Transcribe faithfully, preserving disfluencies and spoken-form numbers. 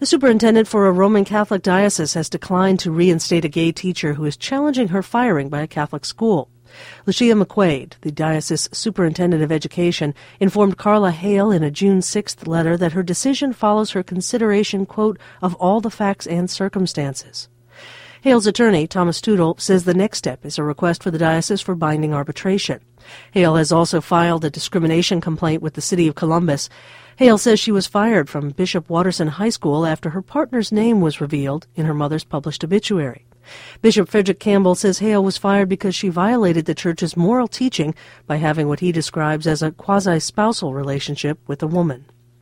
The superintendent for a Roman Catholic diocese has declined to reinstate a gay teacher who is challenging her firing by a Catholic school. Lucia McQuaid, the diocese superintendent of education, informed Carla Hale in a June sixth letter that her decision follows her consideration, quote, of all the facts and circumstances. Hale's attorney, Thomas Tootle, says the next step is a request for the diocese for binding arbitration. Hale has also filed a discrimination complaint with the city of Columbus. Hale says she was fired from Bishop Watterson High School after her partner's name was revealed in her mother's published obituary. Bishop Frederick Campbell says Hale was fired because she violated the church's moral teaching by having what he describes as a quasi-spousal relationship with a woman.